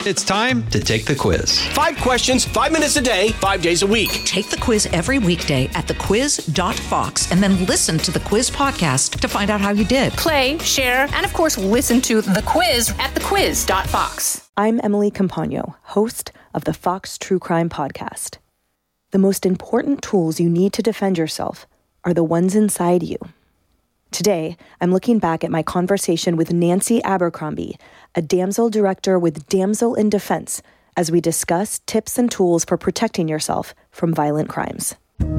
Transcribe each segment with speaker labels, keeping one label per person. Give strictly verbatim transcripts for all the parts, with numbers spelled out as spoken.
Speaker 1: It's time to take the quiz.
Speaker 2: Five questions, five minutes a day, five days a week.
Speaker 3: Take the quiz every weekday at the quiz dot fox and then listen to the quiz podcast to find out how you did.
Speaker 4: Play, share, and of course, listen to the quiz at the quiz dot fox.
Speaker 5: I'm Emily Campagno, host of the Fox True Crime Podcast. The most important tools you need to defend yourself are the ones inside you. Today, I'm looking back at my conversation with Nancy Abercrombie, a damsel director with Damsel in Defense, as we discuss tips and tools for protecting yourself from violent crimes.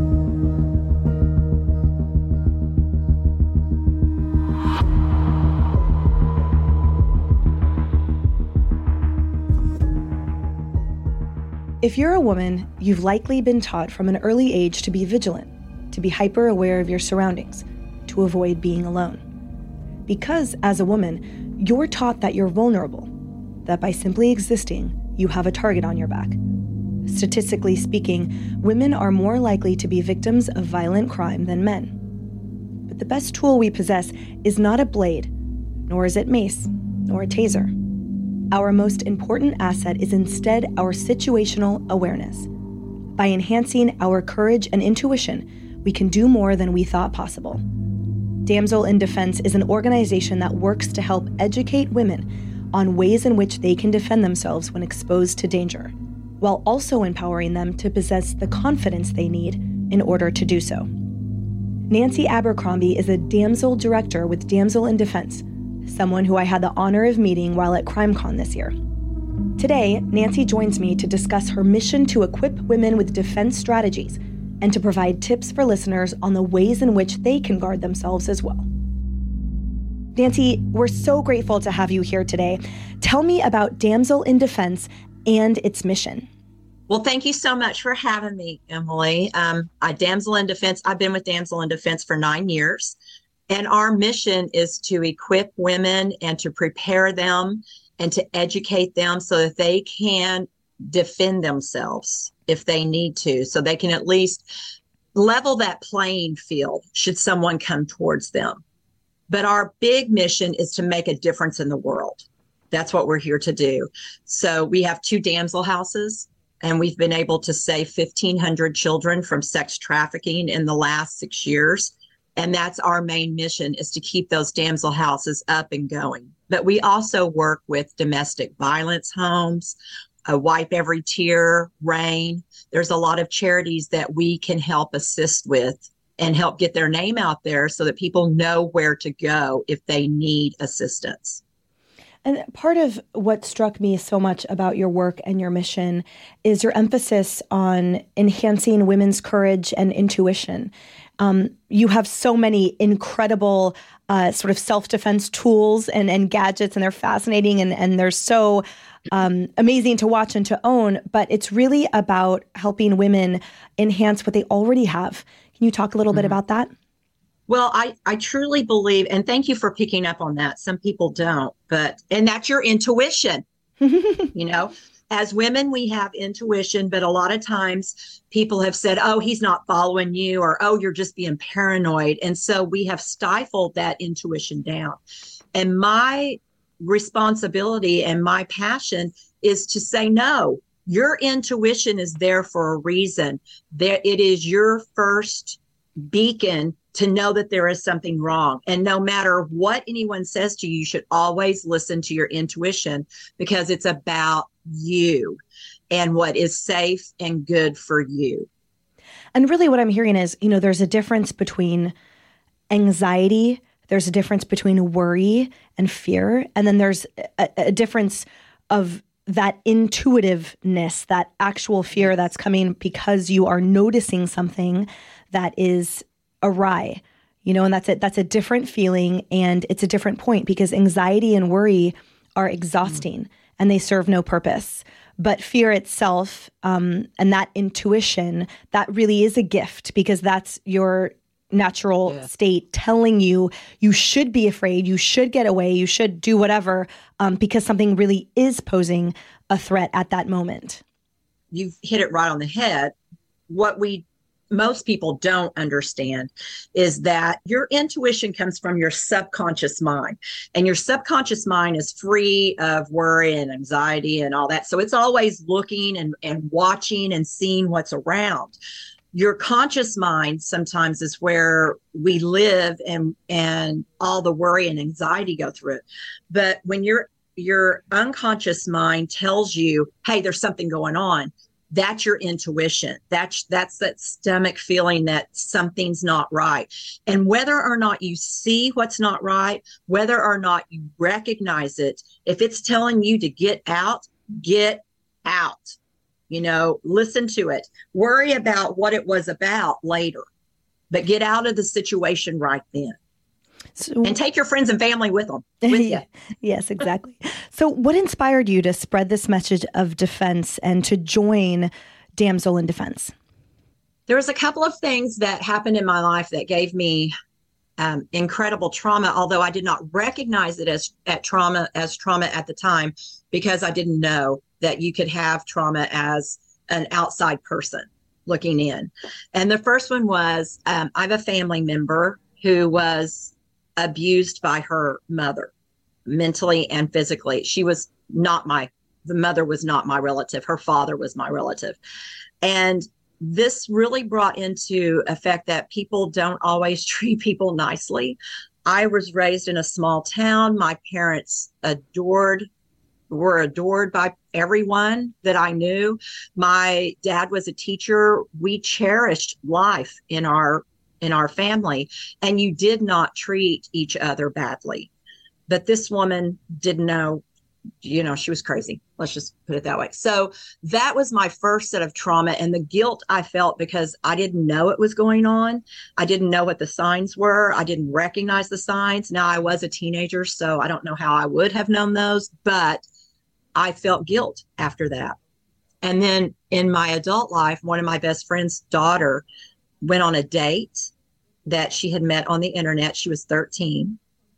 Speaker 5: If you're a woman, you've likely been taught from an early age to be vigilant, to be hyper aware of your surroundings, to avoid being alone. Because as a woman, you're taught that you're vulnerable, that by simply existing, you have a target on your back. Statistically speaking, women are more likely to be victims of violent crime than men. But the best tool we possess is not a blade, nor is it mace, nor a taser. Our most important asset is instead our situational awareness. By enhancing our courage and intuition, we can do more than we thought possible. Damsel in Defense is an organization that works to help educate women on ways in which they can defend themselves when exposed to danger, while also empowering them to possess the confidence they need in order to do so. Nancy Abercrombie is a damsel director with Damsel in Defense, someone who I had the honor of meeting while at CrimeCon this year. Today, Nancy joins me to discuss her mission to equip women with defense strategies and to provide tips for listeners on the ways in which they can guard themselves as well. Nancy, we're so grateful to have you here today. Tell me about Damsel in Defense and its mission.
Speaker 6: Well, thank you so much for having me, Emily. Um, I, Damsel in Defense, I've been with Damsel in Defense for nine years, and our mission is to equip women and to prepare them and to educate them so that they can defend themselves if they need to, so they can at least level that playing field should someone come towards them. But our big mission is to make a difference in the world. That's what we're here to do. So we have two damsel houses, and we've been able to save fifteen hundred children from sex trafficking in the last six years. And that's our main mission, is to keep those damsel houses up and going. But we also work with domestic violence homes, a Wipe Every Tear, RAIN. There's a lot of charities that we can help assist with and help get their name out there so that people know where to go if they need assistance.
Speaker 5: And part of what struck me so much about your work and your mission is your emphasis on enhancing women's courage and intuition. Um, you have so many incredible uh, sort of self-defense tools and, and gadgets, and they're fascinating and, and they're so um, amazing to watch and to own, but it's really about helping women enhance what they already have. Can you talk a little mm-hmm. bit about that?
Speaker 6: Well, I, I truly believe, and thank you for picking up on that. Some people don't, but, and that's your intuition. You know, as women, we have intuition, but a lot of times people have said, oh, he's not following you, or, oh, you're just being paranoid. And so we have stifled that intuition down. And my responsibility and my passion is to say, no, your intuition is there for a reason. There, it is your first beacon to know that there is something wrong. And no matter what anyone says to you, you should always listen to your intuition, because it's about you and what is safe and good for you.
Speaker 5: And really what I'm hearing is, you know, there's a difference between anxiety, there's a difference between worry and fear, and then there's a, a difference of that intuitiveness, that actual fear that's coming because you are noticing something that is awry, you know, and that's it. That's a different feeling, and it's a different point, because anxiety and worry are exhausting mm. and they serve no purpose. But fear itself, um, and that intuition, that really is a gift, because that's your natural yeah. state telling you you should be afraid, you should get away, you should do whatever, um, because something really is posing a threat at that moment.
Speaker 6: You've hit it right on the head. What we most people don't understand is that your intuition comes from your subconscious mind, and your subconscious mind is free of worry and anxiety and all that. So it's always looking and, and watching and seeing what's around. Your conscious mind sometimes is where we live, and, and all the worry and anxiety go through it. But when your, your unconscious mind tells you, hey, there's something going on, that's your intuition. That's that's that stomach feeling that something's not right. And whether or not you see what's not right, whether or not you recognize it, if it's telling you to get out, get out. You know, listen to it. Worry about what it was about later, but get out of the situation right then. So, and take your friends and family with them. With you.
Speaker 5: Yes, exactly. So what inspired you to spread this message of defense and to join Damsel in Defense?
Speaker 6: There was a couple of things that happened in my life that gave me um, incredible trauma, although I did not recognize it as at trauma as trauma at the time, because I didn't know that you could have trauma as an outside person looking in. And the first one was um, I have a family member who was abused by her mother, mentally and physically. She was not my, the mother was not my relative. Her father was my relative. And this really brought into effect that people don't always treat people nicely. I was raised in a small town. My parents adored, were adored by everyone that I knew. My dad was a teacher. We cherished life in our in our family, and you did not treat each other badly. But this woman didn't know, you know, she was crazy. Let's just put it that way. So that was my first set of trauma, and the guilt I felt because I didn't know it was going on. I didn't know what the signs were. I didn't recognize the signs. Now I was a teenager, so I don't know how I would have known those, but I felt guilt after that. And then in my adult life, one of my best friend's daughter went on a date that she had met on the internet. She was thirteen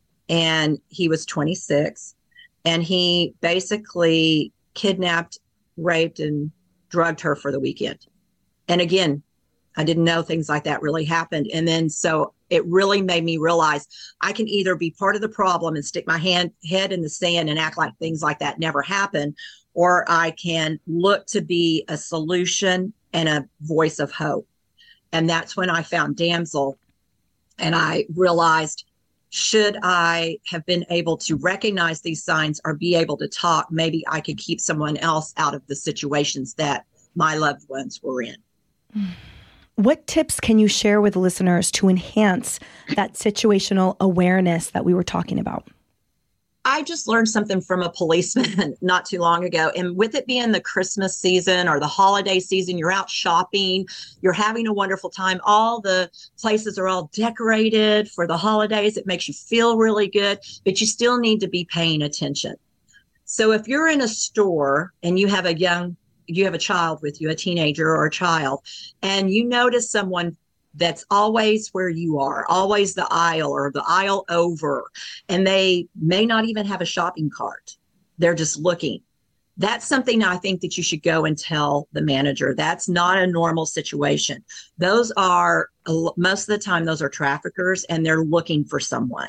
Speaker 6: and he was twenty-six, and he basically kidnapped, raped, and drugged her for the weekend. And again, I didn't know things like that really happened. And then so it really made me realize I can either be part of the problem and stick my hand head in the sand and act like things like that never happened, or I can look to be a solution and a voice of hope. And that's when I found Damsel, and I realized, should I have been able to recognize these signs or be able to talk, maybe I could keep someone else out of the situations that my loved ones were in.
Speaker 5: What tips can you share with listeners to enhance that situational awareness that we were talking about?
Speaker 6: I just learned something from a policeman not too long ago. And with it being the Christmas season or the holiday season, you're out shopping, you're having a wonderful time. All the places are all decorated for the holidays. It makes you feel really good, but you still need to be paying attention. So if you're in a store and you have a young, you have a child with you, a teenager or a child, and you notice someone that's always where you are, always the aisle or the aisle over, and they may not even have a shopping cart. They're just looking. That's something I think that you should go and tell the manager. That's not a normal situation. Those are, most of the time, those are traffickers, and they're looking for someone.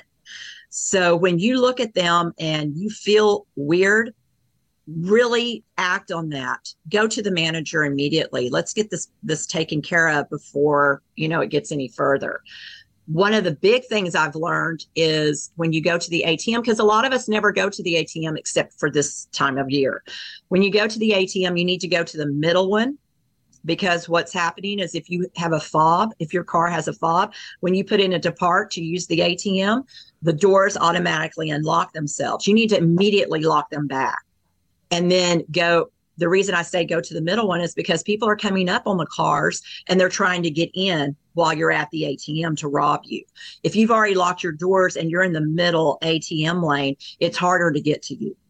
Speaker 6: So when you look at them and you feel weird, really act on that. Go to the manager immediately. Let's get this this taken care of before, you know, it gets any further. One of the big things I've learned is when you go to the A T M, because a lot of us never go to the A T M except for this time of year. When you go to the A T M, you need to go to the middle one, because what's happening is if you have a fob, if your car has a fob, when you put in a depart to use the A T M, the doors automatically unlock themselves. You need to immediately lock them back. And then go, the reason I say go to the middle one is because people are coming up on the cars and they're trying to get in while you're at the A T M to rob you. If you've already locked your doors and you're in the middle A T M lane, it's harder to get to you.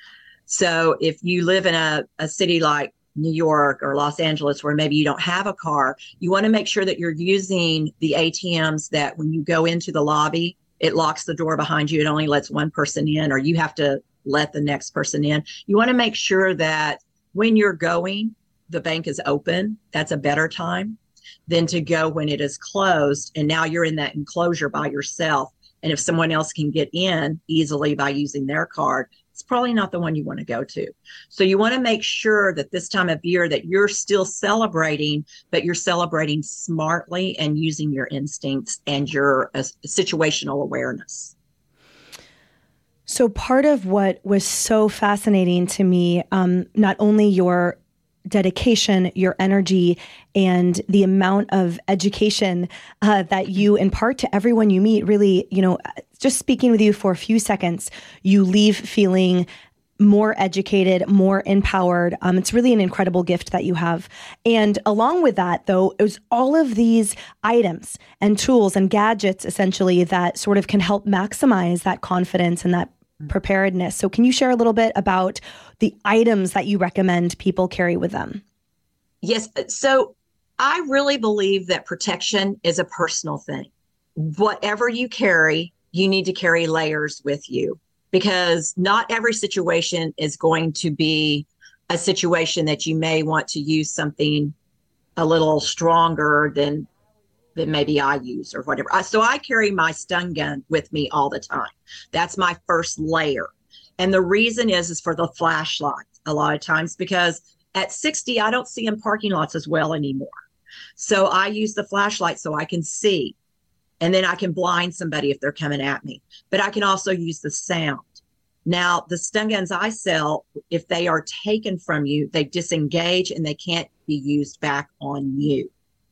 Speaker 6: So if you live in a, a city like New York or Los Angeles, where maybe you don't have a car, you want to make sure that you're using the A T Ms that when you go into the lobby, it locks the door behind you. It only lets one person in, or you have to let the next person in. You want to make sure that when you're going, the bank is open. That's a better time. than to go when it is closed. And now you're in that enclosure by yourself. And if someone else can get in easily by using their card, it's probably not the one you want to go to. So you want to make sure that this time of year that you're still celebrating, but you're celebrating smartly and using your instincts and your uh, situational awareness.
Speaker 5: So part of what was so fascinating to me, um, not only your dedication, your energy, and the amount of education uh, that you impart to everyone you meet, really, you know, just speaking with you for a few seconds, you leave feeling more educated, more empowered. Um, it's really an incredible gift that you have. And along with that, though, it was all of these items and tools and gadgets, essentially, that sort of can help maximize that confidence and that preparedness. So can you share a little bit about the items that you recommend people carry with them?
Speaker 6: Yes. So I really believe that protection is a personal thing. Whatever you carry, you need to carry layers with you, because not every situation is going to be a situation that you may want to use something a little stronger than than maybe I use or whatever. So I carry my stun gun with me all the time. That's my first layer. And the reason is, is for the flashlight a lot of times, because at sixty, I don't see in parking lots as well anymore. So I use the flashlight so I can see, and then I can blind somebody if they're coming at me. But I can also use the sound. Now, the stun guns I sell, if they are taken from you, they disengage and they can't be used back on you.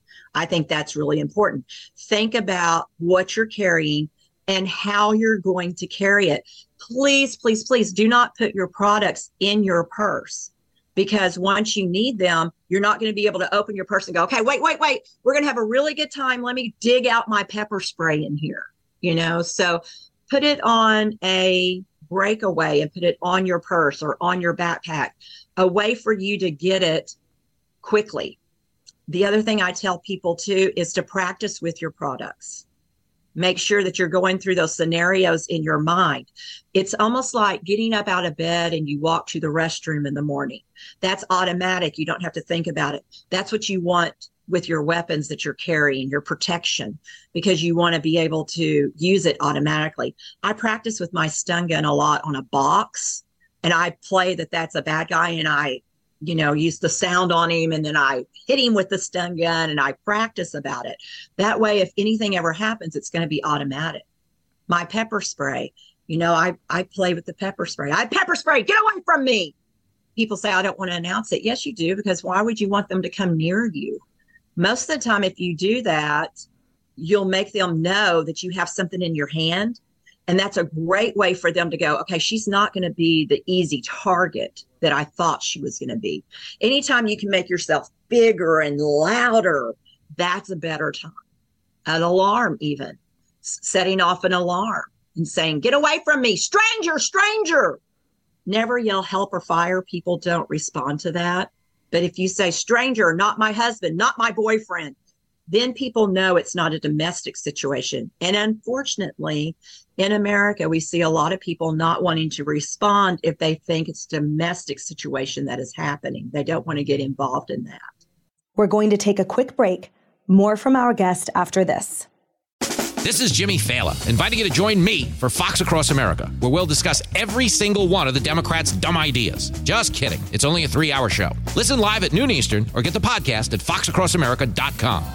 Speaker 6: I think that's really important. Think about what you're carrying and how you're going to carry it. Please, please, please do not put your products in your purse, because once you need them, you're not going to be able to open your purse and go, okay, wait, wait, wait, we're going to have a really good time. Let me dig out my pepper spray in here, you know? So put it on a breakaway and put it on your purse or on your backpack, a way for you to get it quickly. The other thing I tell people too is to practice with your products. Make sure that you're going through those scenarios in your mind. It's almost like getting up out of bed and you walk to the restroom in the morning. That's automatic. You don't have to think about it. That's what you want with your weapons that you're carrying, your protection, because you want to be able to use it automatically. I practice with my stun gun a lot on a box, and I play that that's a bad guy, and I you know, use the sound on him, and then I hit him with the stun gun, and I practice about it. That way, if anything ever happens, it's going to be automatic. My pepper spray, you know, I, I play with the pepper spray. I pepper spray, get away from me. People say, I don't want to announce it. Yes, you do, because why would you want them to come near you? Most of the time, if you do that, you'll make them know that you have something in your hand. And that's a great way for them to go, okay, she's not going to be the easy target that I thought she was going to be. Anytime you can make yourself bigger and louder, that's a better time. An alarm even, setting off an alarm and saying, get away from me, stranger, stranger. Never yell help or fire. People don't respond to that. But if you say stranger, not my husband, not my boyfriend, then people know it's not a domestic situation. And unfortunately, in America, we see a lot of people not wanting to respond if they think it's a domestic situation that is happening. They don't want to get involved in that.
Speaker 5: We're going to take a quick break. More from our guest after this.
Speaker 7: This is Jimmy Fallon, inviting you to join me for Fox Across America, where we'll discuss every single one of the Democrats' dumb ideas. Just kidding. It's only a three-hour show. Listen live at noon Eastern or get the podcast at fox across america dot com.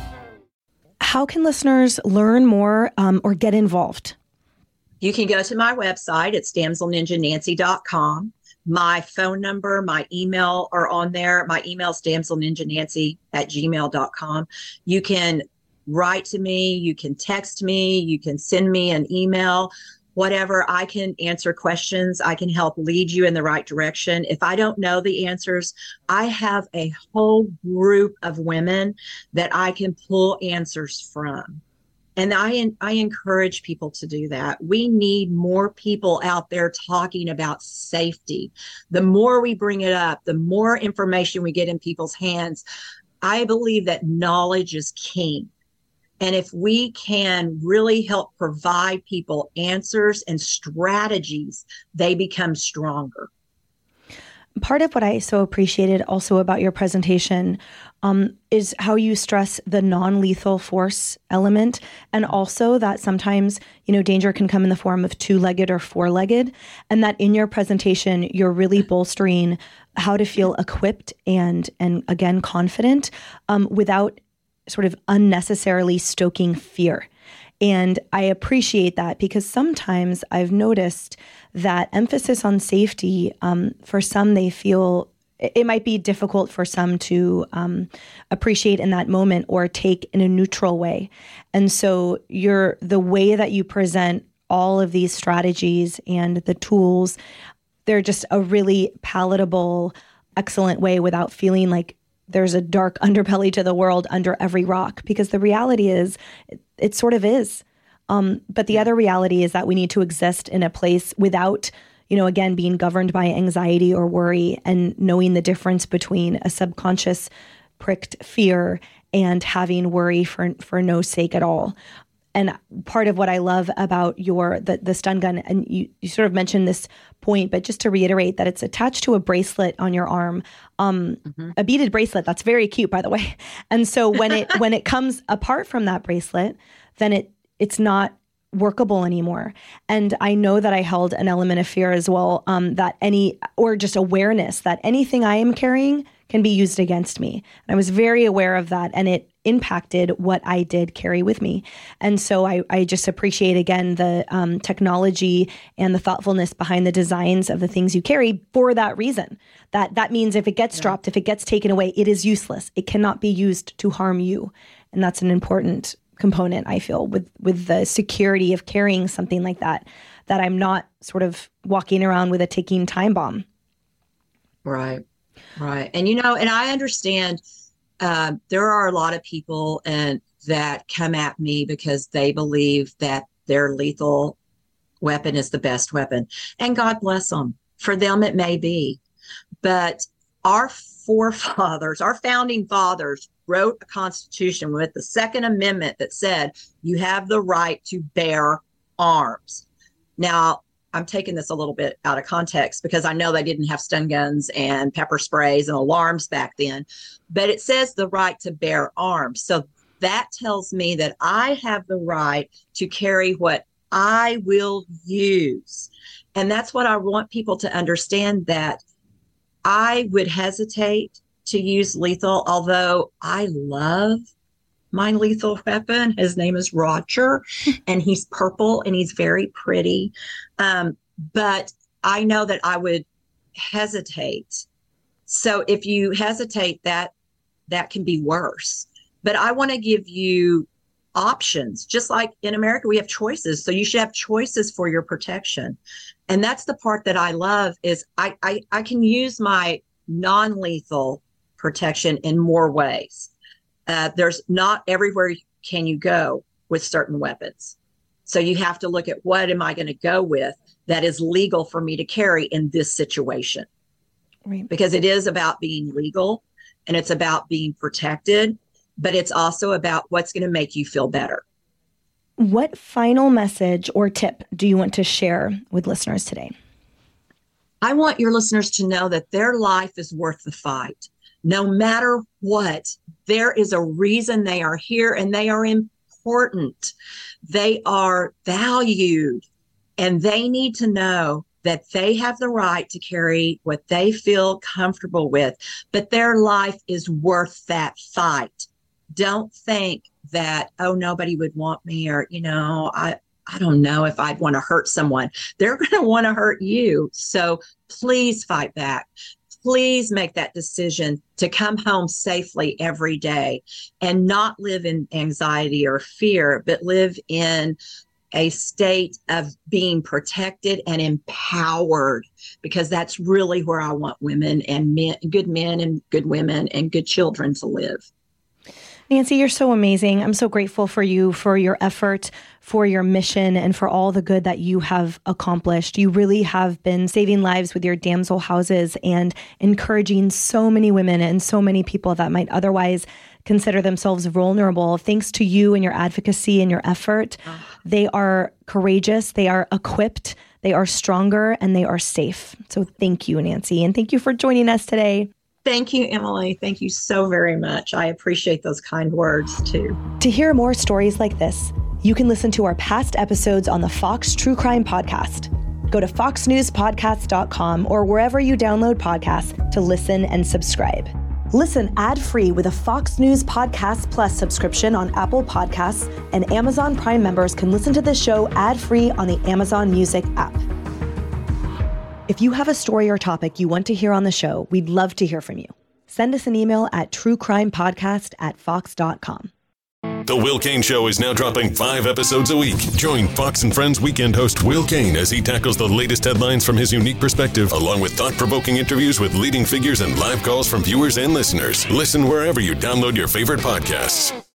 Speaker 5: How can listeners learn more um, or get involved?
Speaker 6: You can go to my website. It's damsel ninja nancy dot com. My phone number, my email are on there. My email is damsel ninja nancy at gmail dot com. You can write to me. You can text me. You can send me an email. Whatever, I can answer questions. I can help lead you in the right direction. If I don't know the answers, I have a whole group of women that I can pull answers from. And I, I encourage people to do that. We need more people out there talking about safety. The more we bring it up, the more information we get in people's hands. I believe that knowledge is king. And if we can really help provide people answers and strategies, they become stronger.
Speaker 5: Part of what I so appreciated also about your presentation um, is how you stress the non-lethal force element, and also that sometimes, you know, danger can come in the form of two-legged or four-legged, and that in your presentation, you're really bolstering how to feel equipped and, and again, confident um, without sort of unnecessarily stoking fear. And I appreciate that because sometimes I've noticed that emphasis on safety, um, for some, they feel it might be difficult for some to um, appreciate in that moment or take in a neutral way. And so you're, the way that you present all of these strategies and the tools, they're just a really palatable, excellent way without feeling like there's a dark underbelly to the world under every rock, because the reality is it, it sort of is. Um, but the other reality is that we need to exist in a place without, you know, again, being governed by anxiety or worry, and knowing the difference between a subconscious pricked fear and having worry for, for no sake at all. And part of what I love about your the, the stun gun, and you, you sort of mentioned this point, but just to reiterate that it's attached to a bracelet on your arm, um, mm-hmm. a beaded bracelet. That's very cute, by the way. And so when it when it comes apart from that bracelet, then it it's not workable anymore. And I know that I held an element of fear as well, um, that any or just awareness that anything I am carrying can be used against me. And I was very aware of that, and it impacted what I did carry with me. And so I, I just appreciate, again, the um, technology and the thoughtfulness behind the designs of the things you carry for that reason. That that means if it gets yeah. dropped, if it gets taken away, it is useless. It cannot be used to harm you. And that's an important component, I feel, with, with the security of carrying something like that, that I'm not sort of walking around with a ticking time bomb.
Speaker 6: Right. Right. And, you know, and I understand uh, there are a lot of people and that come at me because they believe that their lethal weapon is the best weapon. And God bless them. For them, it may be. But our forefathers, our founding fathers, wrote a constitution with the Second Amendment that said you have the right to bear arms. Now, I'm taking this a little bit out of context because I know they didn't have stun guns and pepper sprays and alarms back then, but it says the right to bear arms. So that tells me that I have the right to carry what I will use. And that's what I want people to understand, that I would hesitate to use lethal, although I love my lethal weapon. His name is Roger, and he's purple and he's very pretty. Um, but I know that I would hesitate. So if you hesitate, that that can be worse. But I want to give you options. Just like in America, we have choices. So you should have choices for your protection. And that's the part that I love, is I, I, I can use my non-lethal protection in more ways. Uh, there's not everywhere can you go with certain weapons. So you have to look at, what am I going to go with that is legal for me to carry in this situation?
Speaker 5: Right.
Speaker 6: Because it is about being legal and it's about being protected, but it's also about what's going to make you feel better.
Speaker 5: What final message or tip do you want to share with listeners today?
Speaker 6: I want your listeners to know that their life is worth the fight. No matter what, there is a reason they are here, and they are important. They are valued, and they need to know that they have the right to carry what they feel comfortable with, but their life is worth that fight. Don't think that, oh, nobody would want me, or, you know, I, I don't know if I'd want to hurt someone. They're going to want to hurt you. So please fight back. Please make that decision to come home safely every day and not live in anxiety or fear, but live in a state of being protected and empowered, because that's really where I want women and men, good men and good women and good children to live.
Speaker 5: Nancy, you're so amazing. I'm so grateful for you, for your effort, for your mission, and for all the good that you have accomplished. You really have been saving lives with your damsel houses and encouraging so many women and so many people that might otherwise consider themselves vulnerable. Thanks to you and your advocacy and your effort, they are courageous. They are equipped. They are stronger and they are safe. So thank you, Nancy. And thank you for joining us today.
Speaker 6: Thank you, Emily. Thank you so very much. I appreciate those kind words too.
Speaker 5: To hear more stories like this, you can listen to our past episodes on the Fox True Crime Podcast. Go to fox news podcast dot com or wherever you download podcasts to listen and subscribe. Listen ad-free with a Fox News Podcast Plus subscription on Apple Podcasts, and Amazon Prime members can listen to this show ad-free on the Amazon Music app. If you have a story or topic you want to hear on the show, we'd love to hear from you. Send us an email at truecrimepodcast at fox dot com.
Speaker 8: The Will Cain Show is now dropping five episodes a week. Join Fox and Friends weekend host Will Cain as he tackles the latest headlines from his unique perspective, along with thought-provoking interviews with leading figures and live calls from viewers and listeners. Listen wherever you download your favorite podcasts.